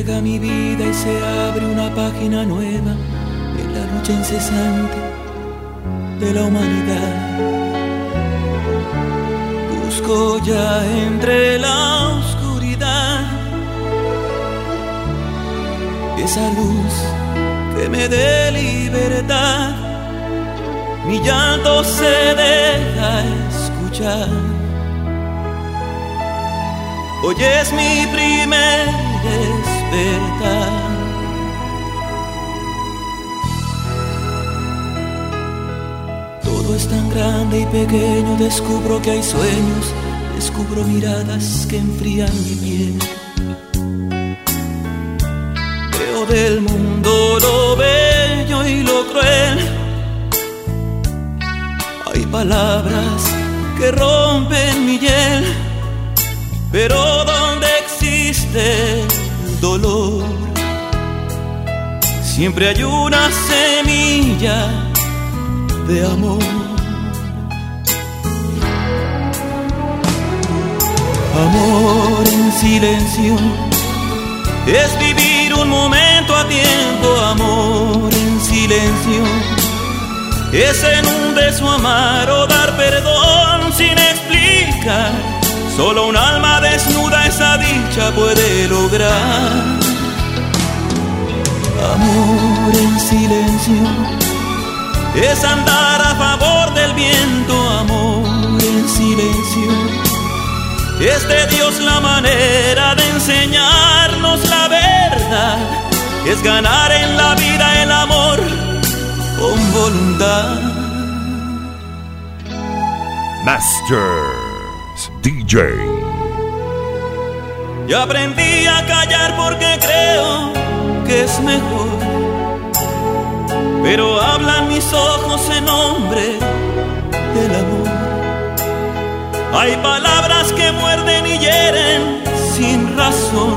llega mi vida y se abre una página nueva en la lucha incesante de la humanidad. Busco ya entre la oscuridad esa luz que me dé libertad. Mi llanto se deja escuchar. Hoy es mi primer despertar. Todo es tan grande y pequeño, descubro que hay sueños, descubro miradas que enfrían mi piel. Veo del mundo lo bello y lo cruel. Hay palabras que rompen mi hiel, pero donde existe el dolor, siempre hay una semilla de amor. Amor en silencio es vivir un momento a tiempo. Amor en silencio es en un beso amar o dar perdón sin explicar. Solo un alma desnuda esa dicha puede lograr. Amor en silencio es andar a favor del viento. Amor en silencio es de Dios la manera de enseñarnos la verdad. Es ganar en la vida el amor con voluntad. Masters DJ. Y aprendí a callar porque creo que es mejor, pero hablan mis ojos en nombre del amor. Hay palabras que muerden y hieren sin razón,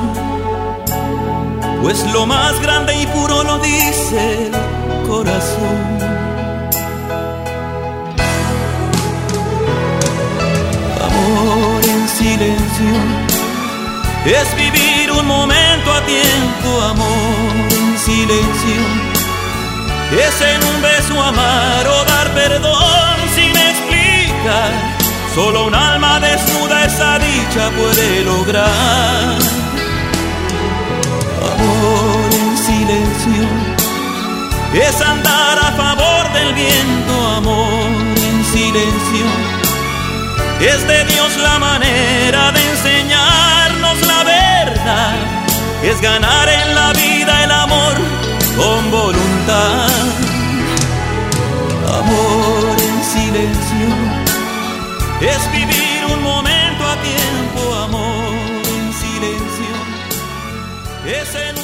pues lo más grande y puro lo dice el corazón. Amor en silencio es vivir un momento a tiempo. Amor en silencio es en un beso amar o dar perdón sin explicar. Solo un alma desnuda esa dicha puede lograr. Amor en silencio es andar a favor del viento. Amor en silencio es de Dios la manera de enseñarnos la verdad. Es ganar en la vida el amor con voluntad. Amor en silencio es vivir un momento a tiempo. Amor en silencio es en